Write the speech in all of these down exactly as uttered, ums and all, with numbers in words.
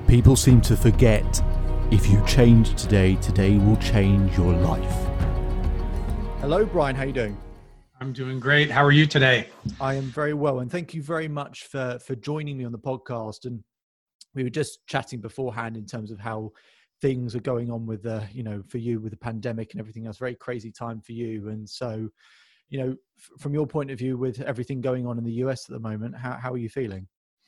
People seem to forget, if you change today, today will change your life. Hello, Brian. How are you doing? I'm doing great. How are you today? I am very well. And thank you very much for, for joining me on the podcast. And we were just chatting beforehand in terms of how things are going on with the, you know, for you with the pandemic and everything else. Very crazy time for you. And so, you know, f- from your point of view, with everything going on in the U S at the moment, how, how are you feeling?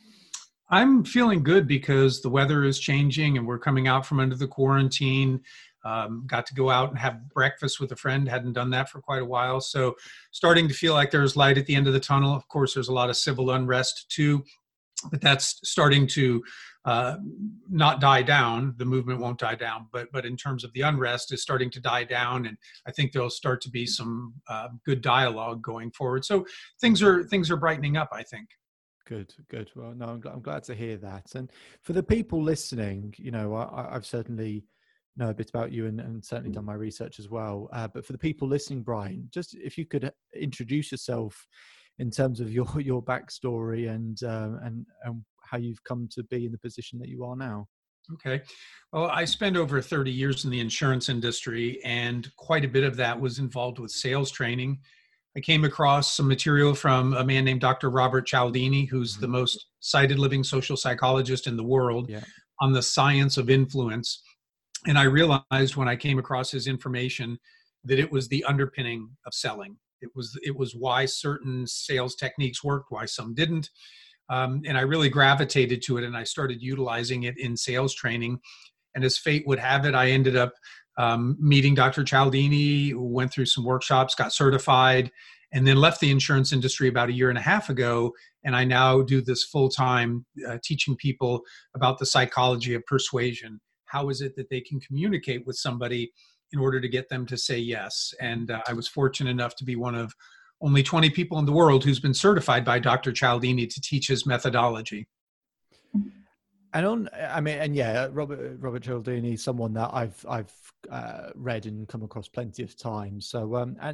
I'm feeling good because the weather is changing and we're coming out from under the quarantine. Um, got to go out and have breakfast with a friend. Hadn't done that for quite a while. So starting to feel like there's light at the end of the tunnel. Of course, there's a lot of civil unrest too, but that's starting to uh, not die down. The movement won't die down, but but in terms of the unrest is starting to die down. And I think there'll start to be some uh, good dialogue going forward. So things are things are brightening up, I think. Good, good. Well, no, I'm, I'm glad to hear that. And for the people listening, you know, I, I've certainly know a bit about you and, and certainly done my research as well. Uh, but for the people listening, Brian, just if you could introduce yourself in terms of your your backstory and um, and and how you've come to be in the position that you are now. Okay. Well, I spent over thirty years in the insurance industry, and quite a bit of that was involved with sales training. I came across some material from a man named Doctor Robert Cialdini, who's the most cited living social psychologist in the world, Yeah. on the science of influence. And I realized when I came across his information that it was the underpinning of selling. It was, it was why certain sales techniques worked, why some didn't. Um, and I really gravitated to it, and I started utilizing it in sales training. And as fate would have it, I ended up um, meeting Doctor Cialdini, went through some workshops, got certified, and then left the insurance industry about a year and a half ago. And I now do this full time, uh, teaching people about the psychology of persuasion. How is it that they can communicate with somebody in order to get them to say yes? And uh, I was fortunate enough to be one of only twenty people in the world who's been certified by Doctor Cialdini to teach his methodology. And on, I mean, and yeah, Robert Robert Cialdini, someone that I've I've uh, read and come across plenty of times. So, um, and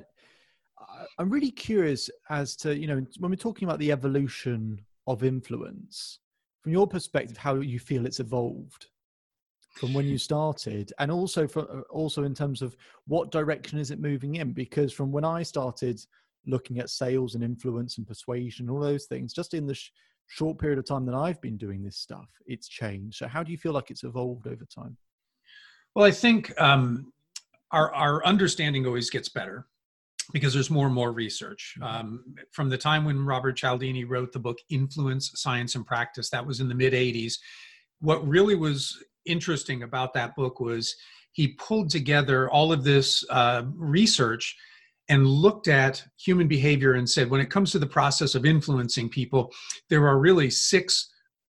I'm really curious as to, you know, when we're talking about the evolution of influence, from your perspective, how you feel it's evolved from when you started, and also for also in terms of what direction is it moving in? Because from when I started looking at sales and influence and persuasion, all those things, just in the sh- short period of time that I've been doing this stuff, it's changed. So how do you feel like it's evolved over time? Well, I think um, our, our understanding always gets better because there's more and more research. Um, from the time when Robert Cialdini wrote the book, Influence, Science and Practice, that was in the mid eighties. What really was interesting about that book was he pulled together all of this uh, research and looked at human behavior and said, when it comes to the process of influencing people, there are really six,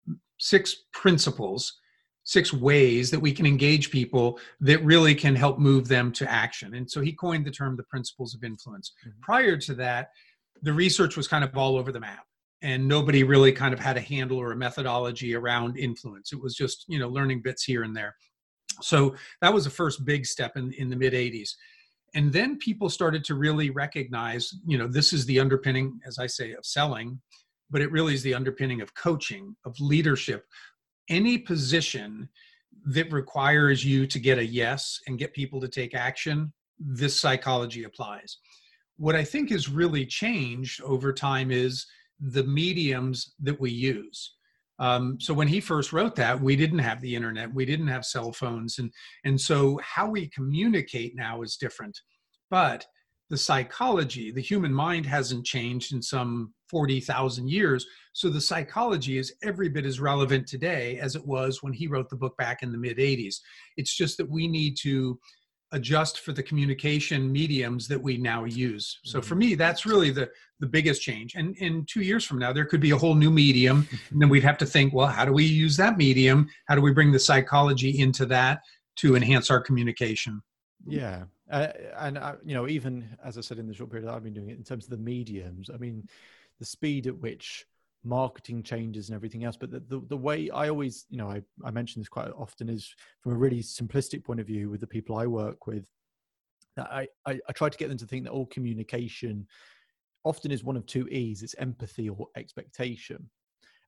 six principles, six ways that we can engage people that really can help move them to action. And so he coined the term the principles of influence. Mm-hmm. Prior to that, the research was kind of all over the map, and nobody really kind of had a handle or a methodology around influence. It was just, you know, learning bits here and there. So that was the first big step in, in the mid eighties. And then people started to really recognize, you know, this is the underpinning, as I say, of selling, but it really is the underpinning of coaching, of leadership. Any position that requires you to get a yes and get people to take action, this psychology applies. What I think has really changed over time is the mediums that we use. Um, so when he first wrote that, we didn't have the internet, we didn't have cell phones. And, and so how we communicate now is different. But the psychology, the human mind hasn't changed in some forty thousand years. So the psychology is every bit as relevant today as it was when he wrote the book back in the mid eighties. It's just that we need to adjust for the communication mediums that we now use. So for me, that's really the, the biggest change. And in two years from now, there could be a whole new medium. And then we'd have to think, well, how do we use that medium? How do we bring the psychology into that to enhance our communication? Yeah. Uh, and, uh, you know, even as I said, in the short period that I've been doing it, in terms of the mediums, I mean, the speed at which marketing changes and everything else, but the, the, the way I always, you know, I, I mention this quite often, is from a really simplistic point of view with the people I work with, that I, I, I try to get them to think that all communication often is one of two E's. It's empathy or expectation.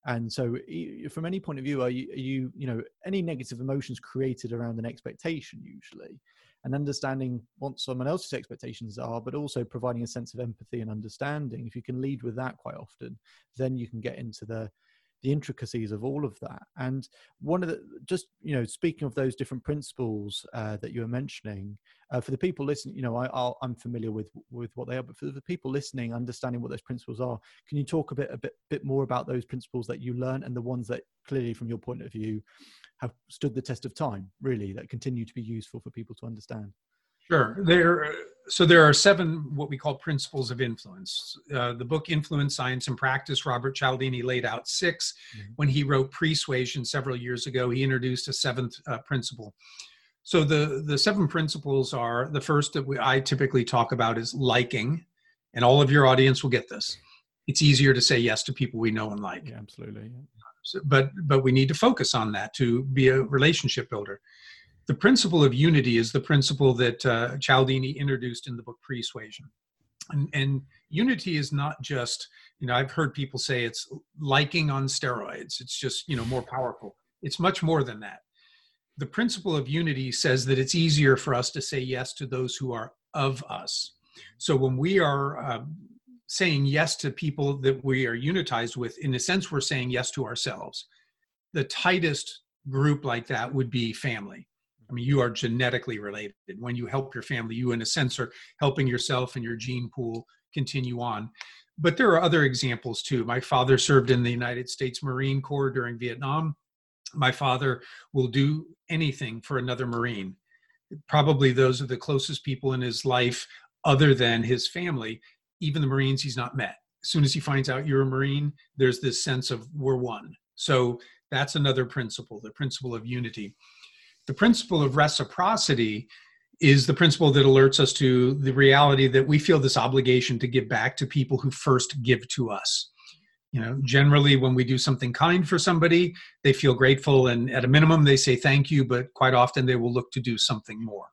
And so e- from any point of view, are you, are you, you know, any negative emotions created around an expectation usually, and understanding what someone else's expectations are, but also providing a sense of empathy and understanding. If you can lead with that quite often, then you can get into the, the intricacies of all of that. And one of the, just, you know, speaking of those different principles uh, that you were mentioning, uh, for the people listening, you know, I, I'll, I'm familiar with, with what they are, but for the people listening, understanding what those principles are, can you talk a bit, a bit, bit more about those principles that you learn and the ones that clearly from your point of view have stood the test of time, really, that continue to be useful for people to understand? Sure. There, so there are seven what we call principles of influence. Uh, the book Influence, Science, and Practice, Robert Cialdini laid out six. Mm-hmm. When he wrote Persuasion several years ago, he introduced a seventh uh, principle. So the, the seven principles are, the first that we, I typically talk about is liking, and all of your audience will get this. It's easier to say yes to people we know and like. Yeah, absolutely. Yeah. So, but, but we need to focus on that to be a relationship builder. The principle of unity is the principle that uh, Cialdini introduced in the book Persuasion. And, and unity is not just, you know, I've heard people say it's liking on steroids. It's just, you know, more powerful. It's much more than that. The principle of unity says that it's easier for us to say yes to those who are of us. So when we are uh, saying yes to people that we are unitized with, in a sense, we're saying yes to ourselves. The tightest group like that would be family. I mean, you are genetically related. When you help your family, you in a sense are helping yourself and your gene pool continue on. But there are other examples too. My father served in the United States Marine Corps during Vietnam. My father will do anything for another Marine. Probably those are the closest people in his life other than his family, even the Marines he's not met. As soon as he finds out you're a Marine, there's this sense of we're one. So that's another principle, the principle of unity. The principle of reciprocity is the principle that alerts us to the reality that we feel this obligation to give back to people who first give to us. You know, generally when we do something kind for somebody, they feel grateful, and at a minimum they say thank you, but quite often they will look to do something more.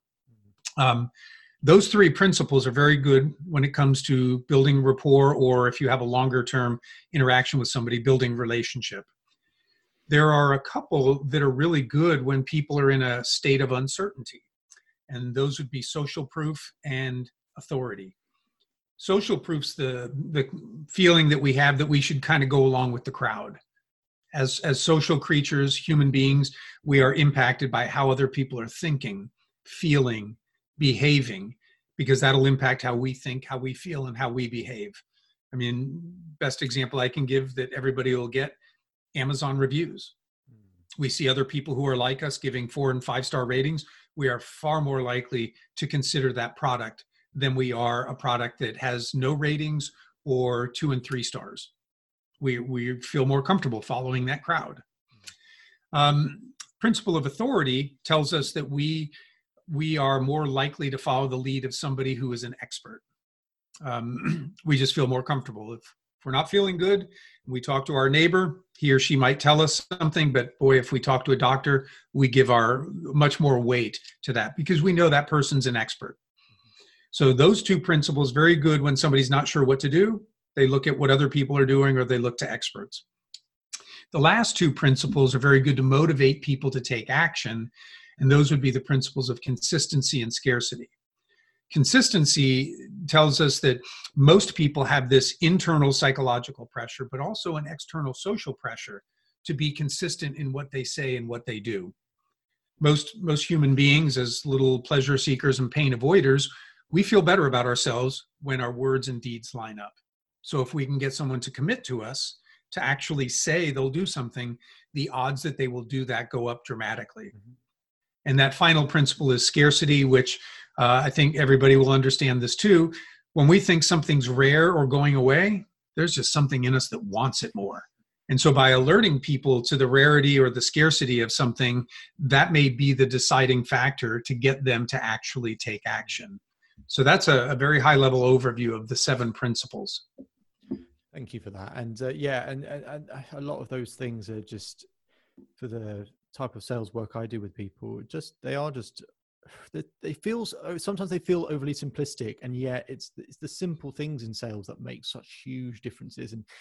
Um, those three principles are very good when it comes to building rapport, or if you have a longer term interaction with somebody, building relationship. There are a couple that are really good when people are in a state of uncertainty, and those would be social proof and authority. Social proof's the, the feeling that we have that we should kind of go along with the crowd. As, as social creatures, human beings, we are impacted by how other people are thinking, feeling, behaving, because that'll impact how we think, how we feel, and how we behave. I mean, best example I can give that everybody will get, Amazon reviews. We see other people who are like us giving four and five star ratings. We are far more likely to consider that product than we are a product that has no ratings or two and three stars. We, we feel more comfortable following that crowd. Um, principle of authority tells us that we, we are more likely to follow the lead of somebody who is an expert. Um, we just feel more comfortable. If, if we're not feeling good, we talk to our neighbor, he or she might tell us something, but boy, if we talk to a doctor, we give our much more weight to that because we know that person's an expert. So those two principles, very good when somebody's not sure what to do. They look at what other people are doing, or they look to experts. The last two principles are very good to motivate people to take action, and those would be the principles of consistency and scarcity. Consistency tells us that most people have this internal psychological pressure, but also an external social pressure to be consistent in what they say and what they do. Most, most human beings, as little pleasure seekers and pain avoiders, we feel better about ourselves when our words and deeds line up. So if we can get someone to commit to us, to actually say they'll do something, the odds that they will do that go up dramatically. Mm-hmm. And that final principle is scarcity, which uh, I think everybody will understand this too. When we think something's rare or going away, there's just something in us that wants it more. And so by alerting people to the rarity or the scarcity of something, that may be the deciding factor to get them to actually take action. So that's a, a very high level overview of the seven principles. Thank you for that. And uh, yeah, and, and, and a lot of those things are just, for the type of sales work I do with people, just, they are just, they, they feel, sometimes they feel overly simplistic, and yet it's, it's the simple things in sales that make such huge differences. And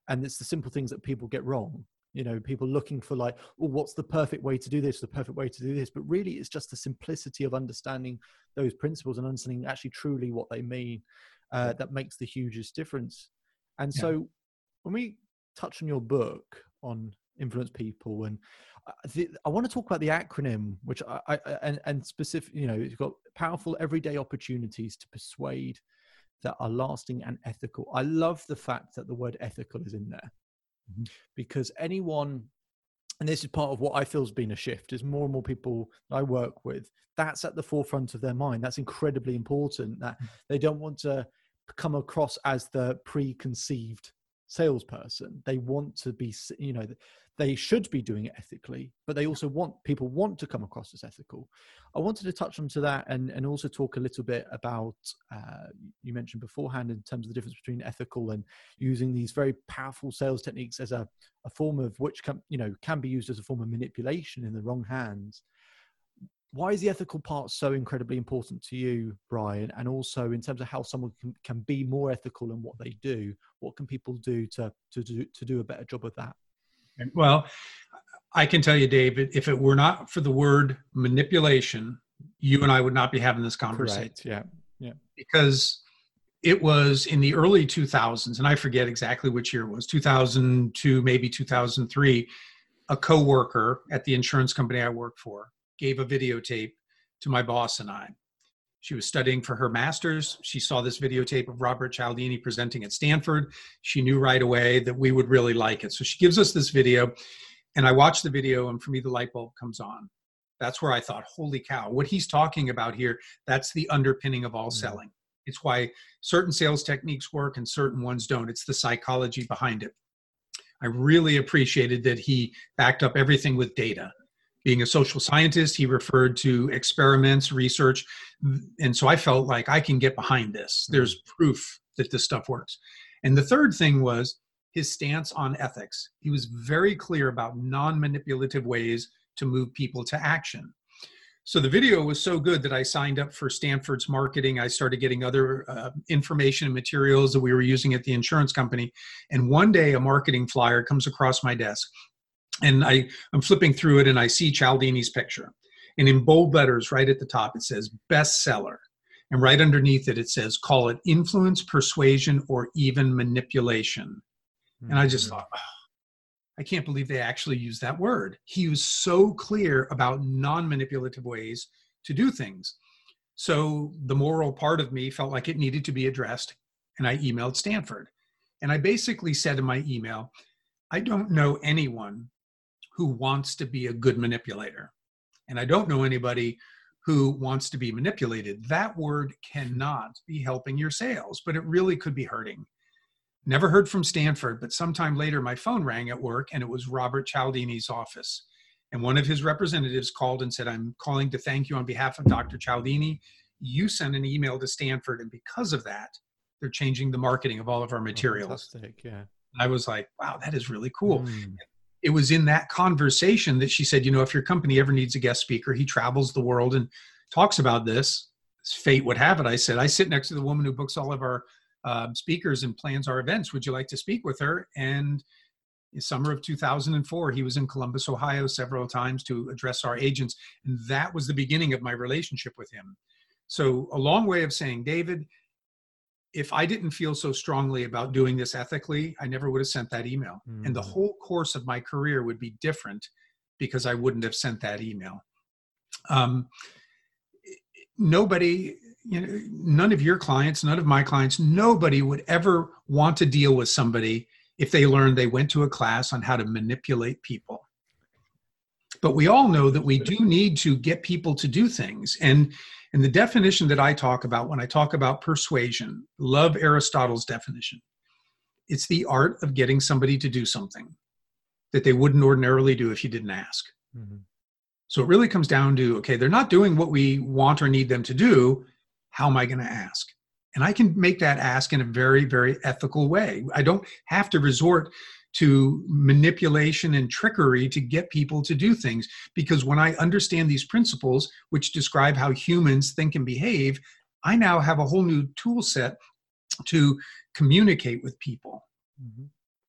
and it's the simple things that people get wrong. You know, people looking for like, oh, what's the perfect way to do this, the perfect way to do this. But really, it's just the simplicity of understanding those principles and understanding actually truly what they mean uh, that makes the hugest difference. And yeah. so when we touch on your book on influence people, and the, I want to talk about the acronym, which I, I and, and specific, you know, you've got powerful everyday opportunities to persuade that are lasting and ethical. I love the fact that the word ethical is in there, mm-hmm. because anyone, and this is part of what I feel has been a shift, is more and more people I work with, that's at the forefront of their mind. That's incredibly important, that they don't want to come across as the preconceived salesperson. They want to be, you know, they should be doing it ethically, but they also want, people want to come across as ethical. I wanted to touch on to that and, and also talk a little bit about, uh, you mentioned beforehand in terms of the difference between ethical and using these very powerful sales techniques as a, a form of which can, you know, can be used as a form of manipulation in the wrong hands. Why is the ethical part so incredibly important to you, Brian? And also in terms of how someone can, can be more ethical in what they do, what can people do to, to, do, to do a better job of that? Well, I can tell you, David, if it were not for the word manipulation, you and I would not be having this conversation. Correct. Yeah. Yeah. Because it was in the early two thousands, and I forget exactly which year it was, two thousand two, maybe two thousand three, a coworker at the insurance company I worked for gave a videotape to my boss and I. She was studying for her master's. She saw this videotape of Robert Cialdini presenting at Stanford. She knew right away that we would really like it. So she gives us this video, and I watch the video, and for me, the light bulb comes on. That's where I thought, holy cow, what he's talking about here, that's the underpinning of all mm-hmm. selling. It's why certain sales techniques work and certain ones don't. It's the psychology behind it. I really appreciated that he backed up everything with data. Being a social scientist, he referred to experiments, research. And so I felt like I can get behind this. There's proof that this stuff works. And the third thing was his stance on ethics. He was very clear about non-manipulative ways to move people to action. So the video was so good that I signed up for Stanford's marketing. I started getting other uh, information and materials that we were using at the insurance company. And one day a marketing flyer comes across my desk. And I, I'm flipping through it, and I see Cialdini's picture. And in bold letters right at the top, it says bestseller. And right underneath it, it says, call it influence, persuasion, or even manipulation. Mm-hmm. And I just thought, oh, I can't believe they actually used that word. He was so clear about non-manipulative ways to do things. So the moral part of me felt like it needed to be addressed. And I emailed Stanford. And I basically said in my email, I don't know anyone who wants to be a good manipulator. And I don't know anybody who wants to be manipulated. That word cannot be helping your sales, but it really could be hurting. Never heard from Stanford, but sometime later my phone rang at work, and it was Robert Cialdini's office. And one of his representatives called and said, I'm calling to thank you on behalf of Doctor Cialdini. You sent an email to Stanford, and because of that, they're changing the marketing of all of our materials. Oh, fantastic, yeah. I was like, wow, that is really cool. Mm. It was in that conversation that she said, you know, if your company ever needs a guest speaker, he travels the world and talks about this. Fate would have it. I said, I sit next to the woman who books all of our uh, speakers and plans our events. Would you like to speak with her? And in summer of two thousand four, he was in Columbus, Ohio several times to address our agents. And that was the beginning of my relationship with him. So a long way of saying, David, if I didn't feel so strongly about doing this ethically, I never would have sent that email. Mm. And the whole course of my career would be different because I wouldn't have sent that email. Um, nobody, you know, none of your clients, none of my clients, nobody would ever want to deal with somebody if they learned they went to a class on how to manipulate people. But we all know that we do need to get people to do things. And And the definition that I talk about when I talk about persuasion, love Aristotle's definition. It's the art of getting somebody to do something that they wouldn't ordinarily do if you didn't ask. Mm-hmm. So it really comes down to, okay, they're not doing what we want or need them to do. How am I going to ask? And I can make that ask in a very, very ethical way. I don't have to resort to manipulation and trickery to get people to do things. Because when I understand these principles, which describe how humans think and behave, I now have a whole new tool set to communicate with people. Mm-hmm.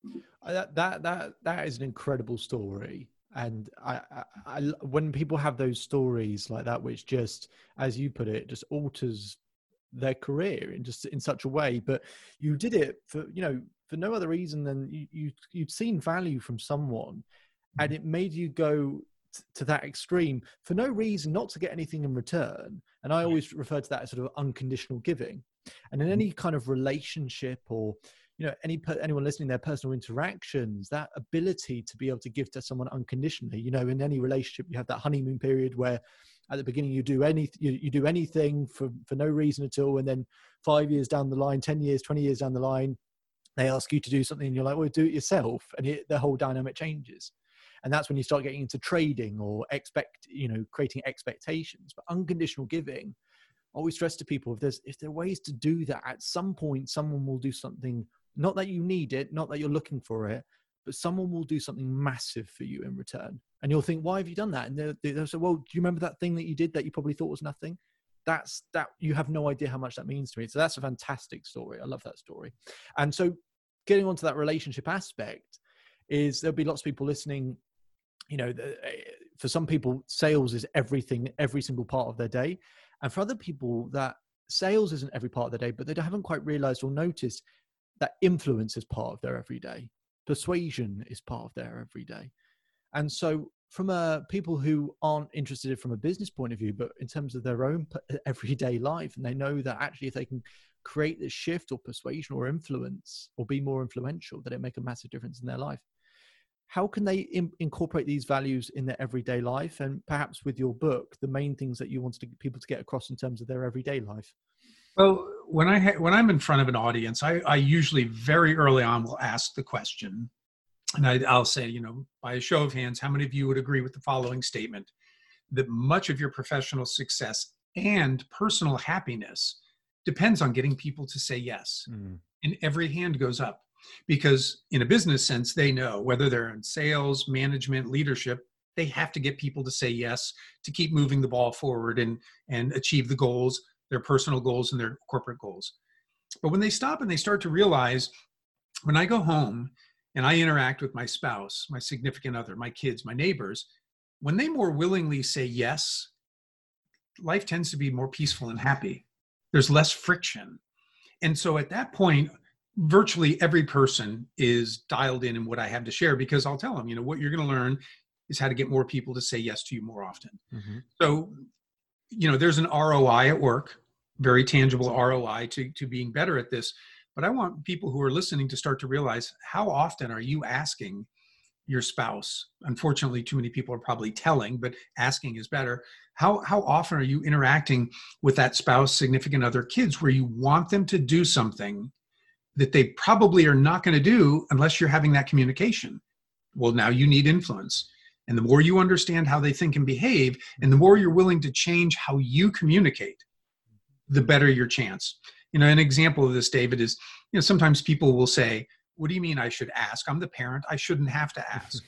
That that that that is an incredible story, and I, I, I when people have those stories like that, which just, as you put it, just alters their career in just in such a way. But you did it for, you know, for no other reason than you, you you'd seen value from someone, and it made you go t- to that extreme for no reason, not to get anything in return. And I always refer to that as sort of unconditional giving. And in any kind of relationship, or, you know, any anyone listening, their personal interactions, that ability to be able to give to someone unconditionally. You know, in any relationship, you have that honeymoon period where at the beginning you do any you, you do anything for for no reason at all, and then five years down the line, ten years, twenty years down the line, they ask you to do something, and you're like, well, do it yourself, and it, the whole dynamic changes. And that's when you start getting into trading or expect, you know, creating expectations. But unconditional giving, always stress to people, if there's if there are ways to do that, at some point someone will do something, not that you need it, not that you're looking for it, but someone will do something massive for you in return. And you'll think, why have you done that? And they'll, they'll say, well, do you remember that thing that you did that you probably thought was nothing? That's that, you have no idea how much that means to me. So that's a fantastic story. I love that story. And so getting onto that relationship aspect is, there'll be lots of people listening, you know, for some people, sales is everything, every single part of their day. And for other people, that sales isn't every part of the day, but they haven't quite realized or noticed that influence is part of their everyday. Persuasion is part of their everyday. And so from a, people who aren't interested from a business point of view, but in terms of their own everyday life, and they know that actually if they can create this shift or persuasion or influence or be more influential, that it make a massive difference in their life. How can they in, incorporate these values in their everyday life? And perhaps with your book, the main things that you wanted to, people to get across in terms of their everyday life? Well, when I ha- when I'm in front of an audience, I, I usually very early on will ask the question, and I, I'll say, you know, by a show of hands, how many of you would agree with the following statement, that much of your professional success and personal happiness depends on getting people to say yes? Mm. And every hand goes up, because in a business sense, they know whether they're in sales, management, leadership, they have to get people to say yes to keep moving the ball forward and, and achieve the goals, their personal goals and their corporate goals. But when they stop and they start to realize, when I go home and I interact with my spouse, my significant other, my kids, my neighbors, when they more willingly say yes, life tends to be more peaceful and happy. There's less friction. And so at that point, virtually every person is dialed in in what I have to share, because I'll tell them, you know, what you're going to learn is how to get more people to say yes to you more often. Mm-hmm. So, you know, there's an R O I at work, very tangible R O I to, to being better at this. But I want people who are listening to start to realize, how often are you asking your spouse? Unfortunately, too many people are probably telling, but asking is better. How, how often are you interacting with that spouse, significant other, kids, where you want them to do something that they probably are not going to do unless you're having that communication? Well, now you need influence. And the more you understand how they think and behave, and the more you're willing to change how you communicate, the better your chance. You know, an example of this, David, is, you know, sometimes people will say, what do you mean I should ask? I'm the parent. I shouldn't have to ask.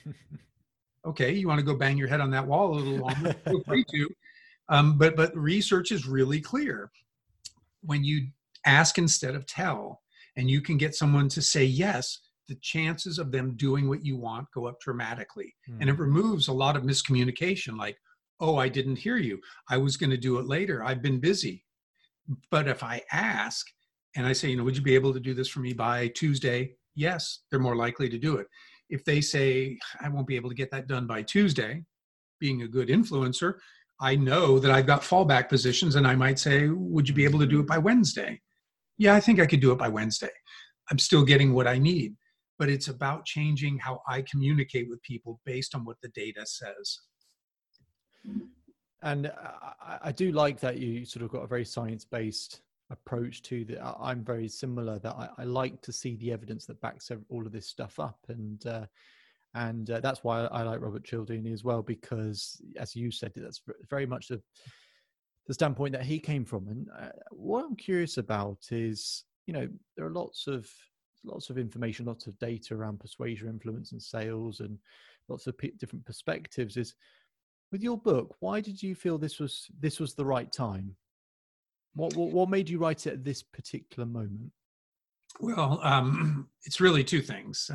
Okay, you want to go bang your head on that wall a little longer? Feel free to. Um, but, but research is really clear. When you ask instead of tell, and you can get someone to say yes, the chances of them doing what you want go up dramatically. Mm. And it removes a lot of miscommunication, like, oh, I didn't hear you. I was going to do it later. I've been busy. But if I ask and I say, you know, would you be able to do this for me by Tuesday? Yes, they're more likely to do it. If they say, I won't be able to get that done by Tuesday, being a good influencer, I know that I've got fallback positions, and I might say, would you be able to do it by Wednesday? Yeah, I think I could do it by Wednesday. I'm still getting what I need. But it's about changing how I communicate with people based on what the data says. And I, I do like that you sort of got a very science-based approach to that. I'm very similar, that I, I like to see the evidence that backs all of this stuff up. And uh, and uh, that's why I like Robert Cialdini as well, because, as you said, that's very much the, the standpoint that he came from. And uh, what I'm curious about is, you know, there are lots of lots of information, lots of data around persuasion, influence, and sales, and lots of p- different perspectives. Is, with your book, why did you feel this was this was the right time? What what, what made you write it at this particular moment? Well, um, it's really two things. Uh,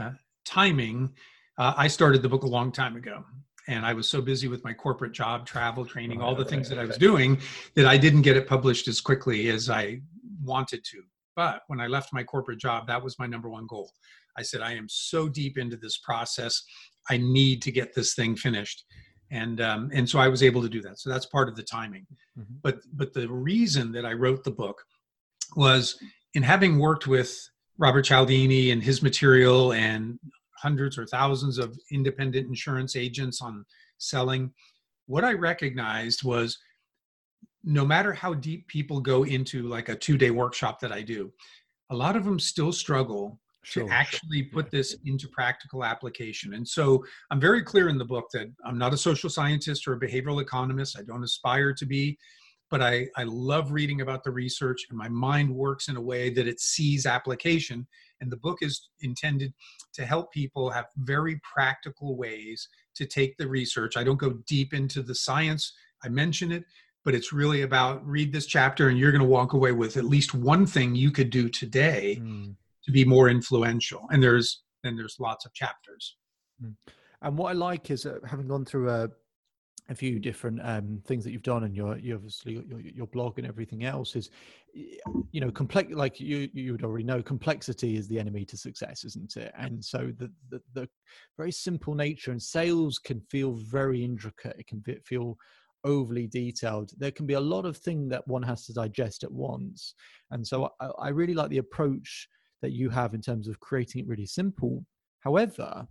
timing, uh, I started the book a long time ago. And I was so busy with my corporate job, travel, training, all the things that I was doing, that I didn't get it published as quickly as I wanted to. But when I left my corporate job, that was my number one goal. I said, I am so deep into this process, I need to get this thing finished. And um, and so I was able to do that. So that's part of the timing. Mm-hmm. But but the reason that I wrote the book was, in having worked with Robert Cialdini and his material and hundreds or thousands of independent insurance agents on selling, what I recognized was, no matter how deep people go into like a two-day workshop that I do, a lot of them still struggle sure, to actually sure. put this into practical application. And so I'm very clear in the book that I'm not a social scientist or a behavioral economist. I don't aspire to be, but I, I love reading about the research, and my mind works in a way that it sees application. And the book is intended to help people have very practical ways to take the research. I don't go deep into the science. I mention it, but it's really about, read this chapter and you're going to walk away with at least one thing you could do today mm. to be more influential. And there's, and there's lots of chapters. Mm. And what I like is uh, having gone through a, a few different um, things that you've done, and your, you obviously your, your blog and everything else, is, you know, complex. Like you, you would already know, complexity is the enemy to success, isn't it? And so the, the the very simple nature, and sales can feel very intricate. It can be, feel overly detailed. There can be a lot of things that one has to digest at once. And so I, I really like the approach that you have in terms of creating it really simple. However,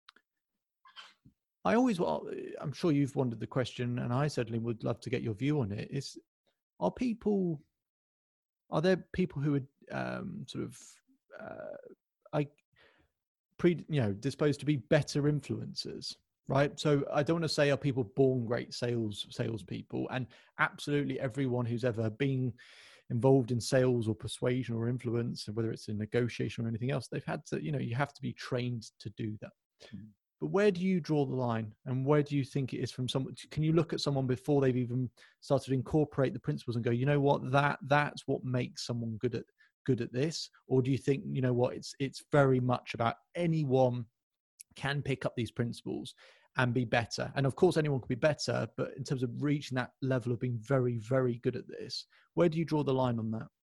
I always, well, I'm sure you've wondered the question, and I certainly would love to get your view on it, is, are people, are there people who are um, sort of, uh, I, pre, you know, disposed to be better influencers, right? So I don't want to say, are people born great sales salespeople? And absolutely everyone who's ever been involved in sales or persuasion or influence, whether it's in negotiation or anything else, they've had to, you know, you have to be trained to do that. Mm-hmm. But where do you draw the line, and where do you think it is from someone? Can you look at someone before they've even started to incorporate the principles and go, you know what, that that's what makes someone good at good at this? Or do you think, you know what, it's it's very much about anyone can pick up these principles and be better? And of course, anyone can be better, but in terms of reaching that level of being very, very good at this, where do you draw the line on that?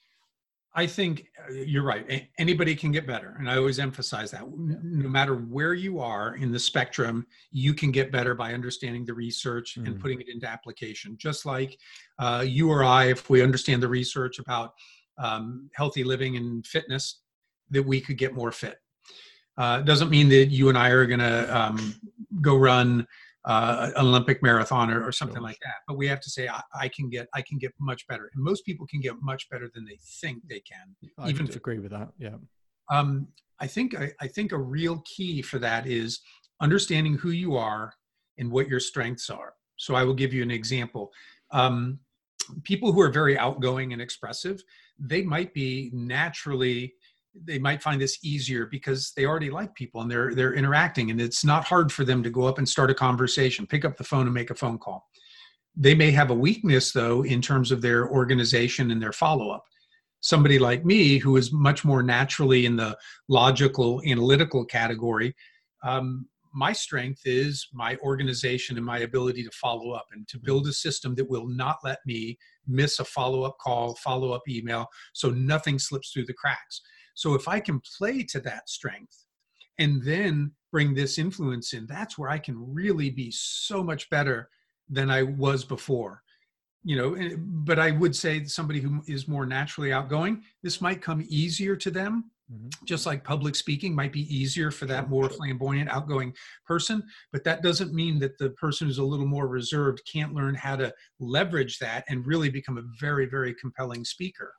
I think you're right. Anybody can get better. And I always emphasize that. No matter where you are in the spectrum, you can get better by understanding the research mm. and putting it into application. Just like uh, you or I, if we understand the research about um, healthy living and fitness, that we could get more fit. Uh, doesn't mean that you and I are going to um, go run uh, an Olympic marathon or, or something like that. But we have to say, I, I can get, I can get much better. And most people can get much better than they think they can. I even agree with that. Yeah. Um, I think, I, I think a real key for that is understanding who you are and what your strengths are. So I will give you an example. Um, people who are very outgoing and expressive, they might be naturally, they might find this easier because they already like people and they're they're interacting, and it's not hard for them to go up and start a conversation, pick up the phone and make a phone call. They may have a weakness though in terms of their organization and their follow-up. Somebody like me, who is much more naturally in the logical, analytical category, um, my strength is my organization and my ability to follow up and to build a system that will not let me miss a follow-up call, follow-up email, so nothing slips through the cracks. So if I can play to that strength and then bring this influence in, that's where I can really be so much better than I was before. You know, but I would say somebody who is more naturally outgoing, this might come easier to them, mm-hmm. just like public speaking might be easier for that more flamboyant, outgoing person. But that doesn't mean that the person who's a little more reserved can't learn how to leverage that and really become a very, very compelling speaker.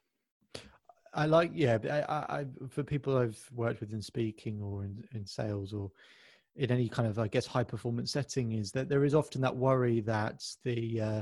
I like, yeah, I, I, for people I've worked with in speaking or in, in sales or in any kind of, I guess, high performance setting, is that there is often that worry that the uh,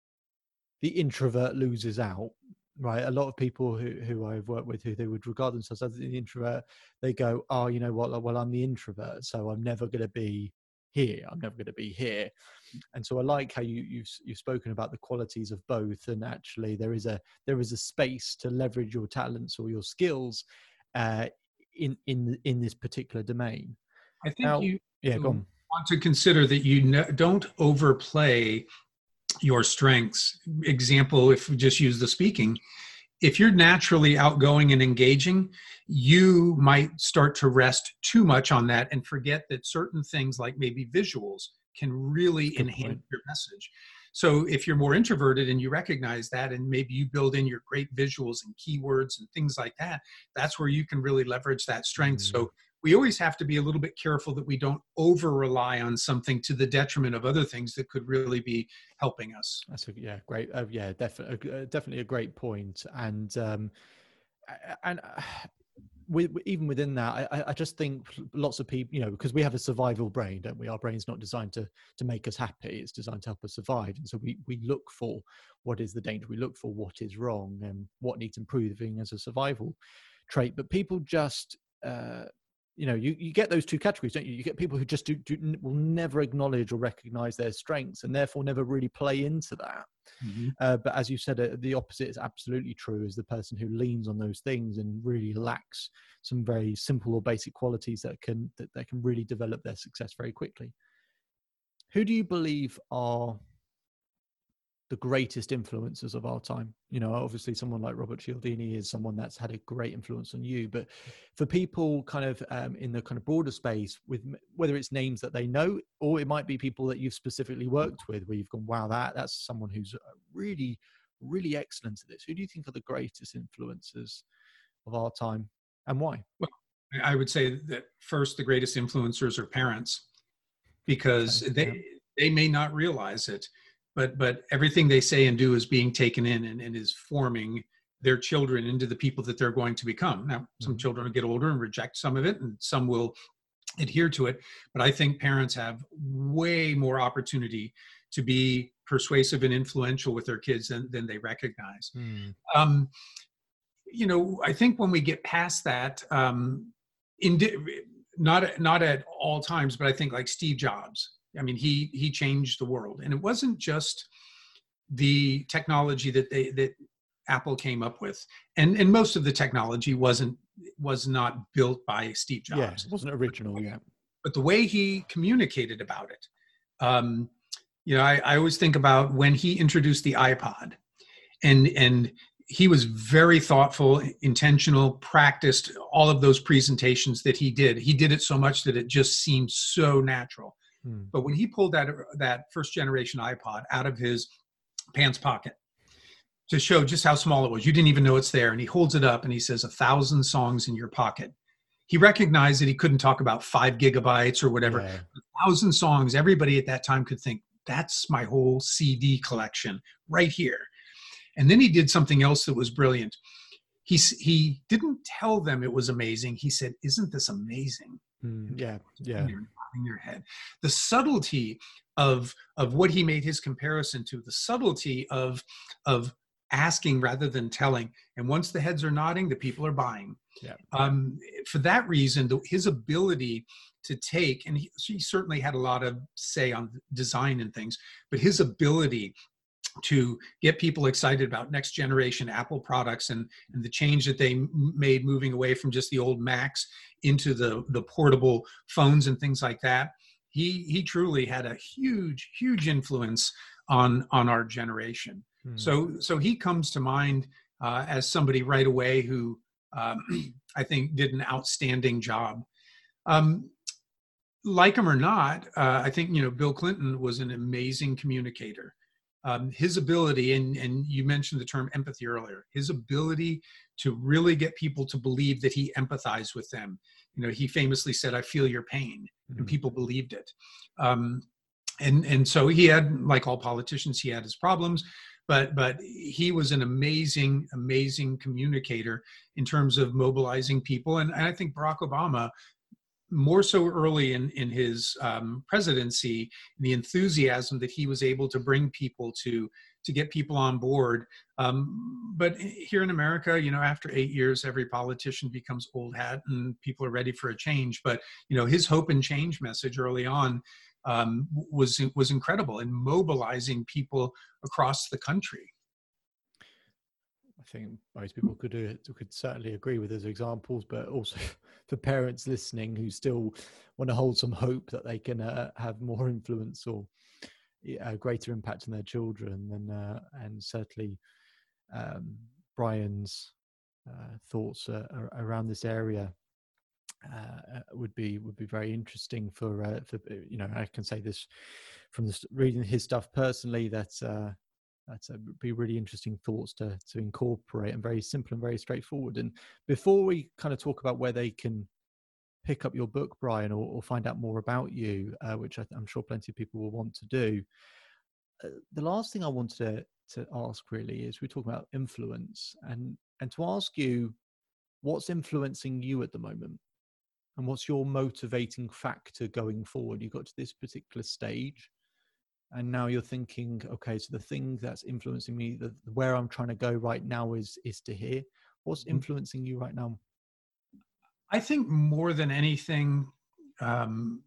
the introvert loses out, right? A lot of people who, who I've worked with, who they would regard themselves as the introvert, they go, oh, you know what, well, I'm the introvert, so I'm never going to be here. I'm never going to be here. And so I like how you, you've, you've spoken about the qualities of both, and actually there is a there is a space to leverage your talents or your skills uh, in in in this particular domain. I think Now, you yeah, go on. want to consider that you no, don't overplay your strengths. Example, if we just use the speaking, if you're naturally outgoing and engaging, you might start to rest too much on that and forget that certain things like maybe visuals can really enhance point. your message. So if you're more introverted and you recognize that, and maybe you build in your great visuals and keywords and things like that, that's where you can really leverage that strength. Mm. So we always have to be a little bit careful that we don't over rely on something to the detriment of other things that could really be helping us. That's a, yeah, great. Uh, yeah, definitely, uh, definitely a great point. And, um, and uh, with, even within that, I, I just think lots of people, you know, because we have a survival brain, don't we? Our brain's not designed to, to make us happy. It's designed to help us survive. And so we, we look for what is the danger. We look for what is wrong and what needs improving as a survival trait. But people just, uh, you know, you, you get those two categories, don't you? You get people who just do, do will never acknowledge or recognize their strengths and therefore never really play into that. Mm-hmm. Uh, but as you said, uh, the opposite is absolutely true, is the person who leans on those things and really lacks some very simple or basic qualities that can, that they can really develop their success very quickly. Who do you believe are the greatest influencers of our time? You know, obviously someone like Robert Cialdini is someone that's had a great influence on you, but for people kind of um, in the kind of broader space, with whether it's names that they know, or it might be people that you've specifically worked with where you've gone, wow, that that's someone who's really, really excellent at this. Who do you think are the greatest influencers of our time, and why? Well, I would say that first, the greatest influencers are parents, because okay, they, yeah. they may not realize it, but but everything they say and do is being taken in and, and is forming their children into the people that they're going to become. Now, some mm-hmm. children will get older and reject some of it, and some will adhere to it. But I think parents have way more opportunity to be persuasive and influential with their kids than, than they recognize. Mm. Um, you know, I think when we get past that, um, in di- not not at all times, but I think like Steve Jobs. I mean, he he changed the world, and it wasn't just the technology that they that Apple came up with, and and most of the technology wasn't was not built by Steve Jobs. Yeah, it wasn't original, yeah. But the way he communicated about it, um, you know, I, I always think about when he introduced the iPod, and and he was very thoughtful, intentional, practiced all of those presentations that he did. He did it so much that it just seemed so natural. Hmm. But when he pulled that that first generation iPod out of his pants pocket to show just how small it was, you didn't even know it's there, and he holds it up and he says, a thousand songs in your pocket. He recognized that he couldn't talk about five gigabytes or whatever. Yeah. A thousand songs, everybody at that time could think, that's my whole C D collection right here. And then he did something else that was brilliant. He, he didn't tell them it was amazing. He said, isn't this amazing? Mm, yeah, yeah. In your head. The subtlety of, of what he made his comparison to, the subtlety of, of asking rather than telling. And once the heads are nodding, the people are buying. Yeah. Um, for that reason, the, his ability to take, and he, he certainly had a lot of say on design and things, but his ability to get people excited about next generation Apple products and, and the change that they m- made moving away from just the old Macs into the, the portable phones and things like that. He, he truly had a huge, huge influence on, on our generation. Hmm. So, so he comes to mind uh, as somebody right away who um, I think did an outstanding job. Um, like him or not, uh, I think, you know, Bill Clinton was an amazing communicator. Um, his ability, and, and you mentioned the term empathy earlier, his ability to really get people to believe that he empathized with them. You know, he famously said, I feel your pain, mm-hmm. and people believed it. Um, and, and so he had, like all politicians, he had his problems, but, but he was an amazing, amazing communicator in terms of mobilizing people. And, and I think Barack Obama, more so early in, in his um, presidency, the enthusiasm that he was able to bring people to, to get people on board. Um, but here in America, you know, after eight years, every politician becomes old hat and people are ready for a change. But, you know, his hope and change message early on um, was, was incredible in mobilizing people across the country. think most people could uh, could certainly agree with those examples, but also for parents listening who still want to hold some hope that they can uh, have more influence or a greater impact on their children, and uh, and certainly um, Brian's uh, thoughts uh, around this area uh, would be would be very interesting for uh, for you know I can say this from this, reading his stuff personally, that uh, that's a, be really interesting thoughts to to incorporate, and very simple and very straightforward. And before we kind of talk about where they can pick up your book, Brian, or, or find out more about you, uh, which I, I'm sure plenty of people will want to do, uh, the last thing I wanted to to ask really is, we talk about influence, and and to ask you what's influencing you at the moment, and what's your motivating factor going forward. You got to this particular stage, and now you're thinking, okay, so the thing that's influencing me, the, where I'm trying to go right now is is to here. What's influencing you right now? I think more than anything, um,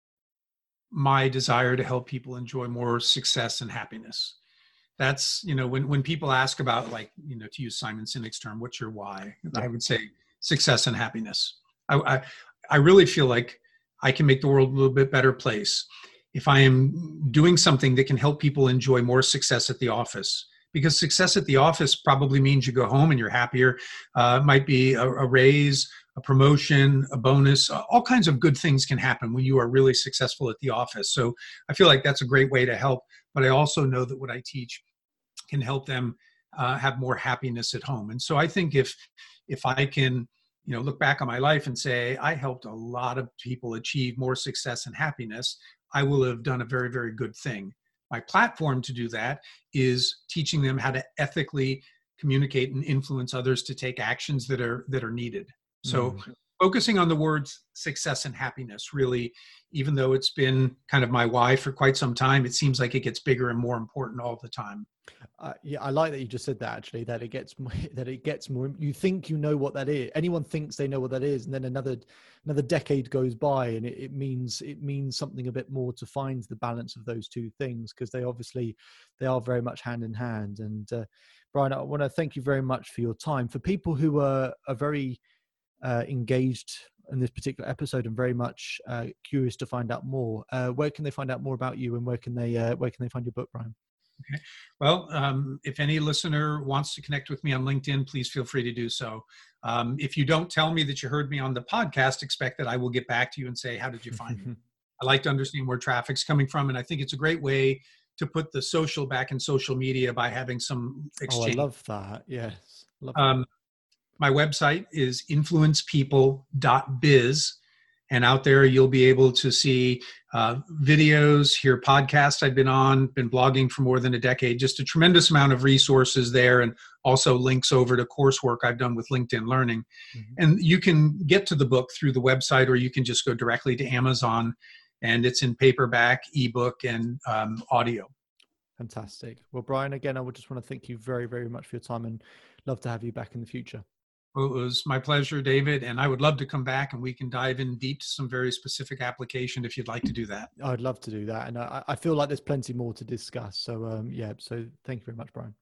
my desire to help people enjoy more success and happiness. That's, you know, when, when people ask about, like, you know, to use Simon Sinek's term, what's your why? I would say success and happiness. I, I, I really feel like I can make the world a little bit better place if I am doing something that can help people enjoy more success at the office. Because success at the office probably means you go home and you're happier. Uh, it might be a, a raise, a promotion, a bonus. All kinds of good things can happen when you are really successful at the office. So I feel like that's a great way to help. But I also know that what I teach can help them uh, have more happiness at home. And so I think if if I can, you know, look back on my life and say, I helped a lot of people achieve more success and happiness, I will have done a very, very good thing. My platform to do that is teaching them how to ethically communicate and influence others to take actions that are that are needed. So mm. focusing on the words success and happiness, really, even though it's been kind of my why for quite some time, it seems like it gets bigger and more important all the time. Uh, yeah, I like that you just said that, actually, that it gets more, that it gets more, you think you know what that is. Anyone thinks they know what that is. And then another, another decade goes by, and it, it means, it means something a bit more to find the balance of those two things, because they obviously, they are very much hand in hand. And uh, Brian, I want to thank you very much for your time. For people who are, are very uh, engaged in this particular episode and very much uh, curious to find out more, uh, where can they find out more about you, and where can they, uh, where can they find your book, Brian? Okay. Well, um, if any listener wants to connect with me on LinkedIn, please feel free to do so. Um, if you don't tell me that you heard me on the podcast, expect that I will get back to you and say, how did you find me? I like to understand where traffic's coming from. And I think it's a great way to put the social back in social media by having some exchange. Oh, I love that. Yes. Love that. Um, my website is influence people dot biz. And out there, you'll be able to see uh, videos, hear podcasts I've been on, been blogging for more than a decade, just a tremendous amount of resources there, and also links over to coursework I've done with LinkedIn Learning. Mm-hmm. And you can get to the book through the website, or you can just go directly to Amazon, and it's in paperback, ebook, and um, audio. Fantastic. Well, Brian, again, I would just want to thank you very, very much for your time, and love to have you back in the future. Well, it was my pleasure, David, and I would love to come back and we can dive in deep to some very specific application if you'd like to do that. I'd love to do that. And I, I feel like there's plenty more to discuss. So um, yeah, so thank you very much, Brian.